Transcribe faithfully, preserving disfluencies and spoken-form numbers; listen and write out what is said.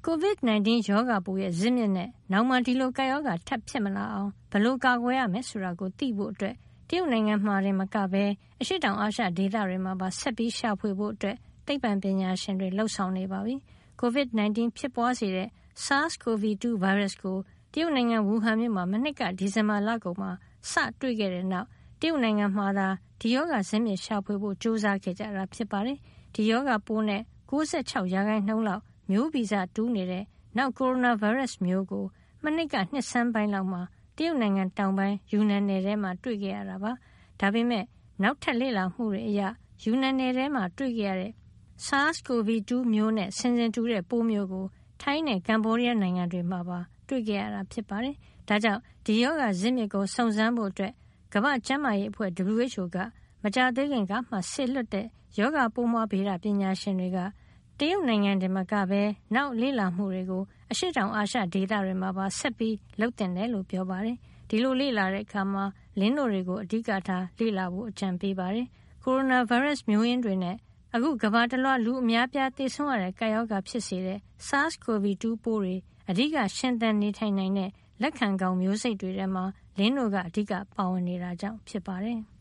ကိုဗစ် ၁၉ ရောဂါပိုးရဲ့ဇစ်မြစ်နဲ့နောက်မှဒီလိုကပ်ရောဂါထပ်ဖြစ်မလာအောင်ဘယ်လိုကာကွယ်ရမယ်ဆိုတာကိုသိဖို့အတွက်တရုတ်နိုင်ငံမှာတင်မကဘဲအရှေ့တောင်အာရှဒေသတွေမှာပါဆက်ပြီးရှာဖွေဖို့အတွက်သိပ္ပံပညာရှင်တွေလှုပ်ဆောင်နေပါပြီ။ ကိုဗစ် ၁၉ ဖြစ်ပွားစေတဲ့ SARS-CoV တူ ဗိုင်းရပ်စ်ကိုတရုတ်နိုင်ငံဝူဟန်မြို့မှာမနှစ်ကဒီဇင်ဘာလကုန်မှာစတွေ့ခဲ့တဲ့နောက်တရုတ်နိုင်ငံမှာသာဒီရောဂါဇစ်မြစ်ရှာဖွေဖို့ကြိုးစားခဲ့ကြတာဖြစ်ပါတယ်။ဒီရောဂါပိုးနဲ့၉၆ ရာခိုင်နှုန်းလောက်မျိုးဗီဇတူးနေတဲ့နောက်ကိုရိုနာဗိုင်းရပ်စ်မျိုးကိုမနှစ်ကနှစ်ဆန်းပိုင်းလောက်မှာတရုတ်နိုင်ငံတောင်ပိုင်းယူနန်နယ်ထဲမှာတွေ့ခဲ့ရတာပါ။ဒါပေမဲ့နောက်ထပ်လေ့လာမှုတွေအရယူနန်နယ်ထဲမှာတွေ့ခဲ့ရတဲ့ SARS-CoV တူ မျိုးနဲ့ဆင်ဆင်တူတဲ့ပိုးမျိုးကိုထိုင်းနဲ့ကမ္ဘောဒီးယားနိုင်ငံတွေမှာပါတွေ့ခဲ့ရတာဖြစ်ပါတယ်။ဒါကြောင့်ဒီရောဂါဇစ်မြစ်ကိုစုံစမ်းဖို့အတွက်ကမ္ဘာ့ကျန်းမာရေးအဖွဲ့ ဒဘလျူ အိုက်ချ်အို ကမကြာသေးခင်ကမှဆေလွတ်တဲ့ရောဂါပိုးမွှားဗေဒပညာရှင်တွေကတရုတ်နိုင်ငံတင်မကပဲနောက်လေ့လာမှုတွေကိုအရှေ့တောင်အာရှဒေသတွေမှာပါဆက်ပြီးလုပ်တင်တယ်လို့ပြောပါတယ်။ဒီလိုလေ့လာတဲ့အခါမှာလင်းတို့တွေကိုအဓိကထားလေ့လာဖို့အကြံပေးပါတယ်။ကိုရိုနာဗိုင်းရပ်စ်မျိုးရင်းတွေနဲ့အခုကမ္ဘာတလွှားလူအများပြားသေဆုံးရတဲ့ကပ်ရောဂါဖြစ်စေတဲ့ SARS-CoV တူ ပိုးတွေအဓိကရှင်သန်နေထိုင်နိုင်တဲ့လက်ခံကောင်မျိုးစိတ်တွေထဲမှာလင်းတို့ကအဓိကပါဝင်နေတာကြောင့်ဖြစ်ပါတယ်။